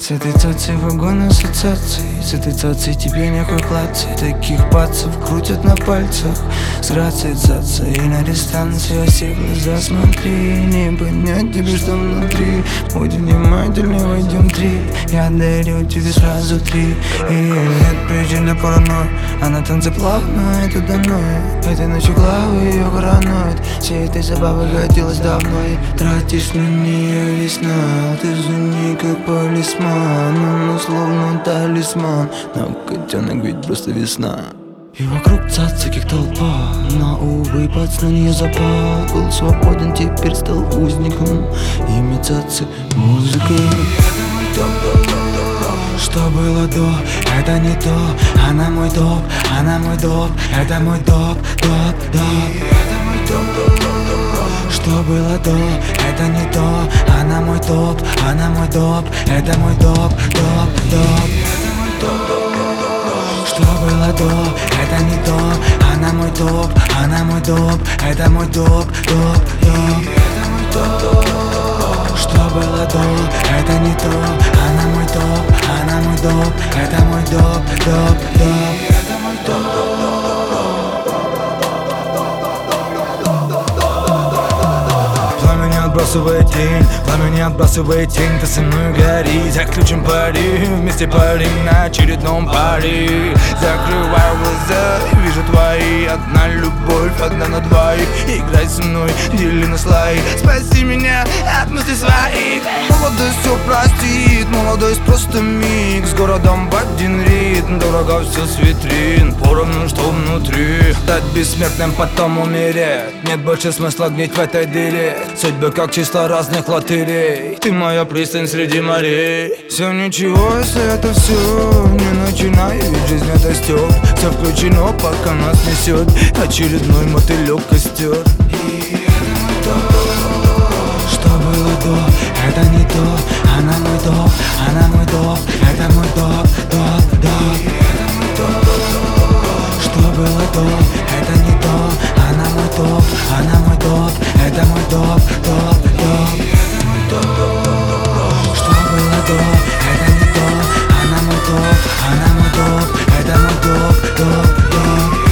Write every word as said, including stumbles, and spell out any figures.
С этой цацей вагон ассоциаций, с этой цацей тебе нехуй клацай. Таких пацев крутят на пальцах с грацией цаца. И на дистанции все глаза смотри, не понять тебе, что внутри. Будь внимательней, войдем три. Я дарю тебе сразу три. И нет причин для паранойи. Она танцы плавно, это дано. Этой ночью главы ее коронует. Всей этой забавы годилась давно. И тратишь на нее весна. Ты звони как полисман. Она словно талисман. Но котенок ведь просто весна. И вокруг цаца как толпа. Но, увы, пац на нее запал. Был свободен, теперь стал узником. Имя цацы — музыка. Что было до, это не то. Она мой топ, она мой доп. Это мой доп, доп, доп. Что было до, это не то. Она мой топ, она мой доп. Это мой доп, доп, доп. Что было до, это не то. Она мой топ, она мой доп. Это мой доп, доп, доп. Что было до, это не то. Она мой топ, она мой доп. Это мой доп, доп, доп. Это мой доп. Отбрасывай тень, пламя не отбрасывай тень. Ты со мной гори, за ключом пари. Вместе парим на очередном паре. Закрываю глаза и вижу твои. Одна любовь, одна на двоих. Играй со мной, дели на слои. Спаси меня от мыслей своих. Молодость все простит, молодость просто миг. С городом в один ритм, дорого все с витрин. Поровну, что внутри. Стать бессмертным, потом умереть. Нет больше смысла гнить в этой дыре. Судьбы как числа разных лотерей. Ты моя пристань среди морей. Все ничего, если это все. Не начинай, ведь жизнь это стёб. Все включено, пока нас несет очередной мотылек костер. Что было до, это не то. Она мой доп, она мой доп. Это мой доп, доп, доп. Что было до, это не то. Она мой доп, она мой доп. Это мой доп, доп, доп. Что было до, это не то. Она мой доп, она мой доп. Это мой доп, доп, доп.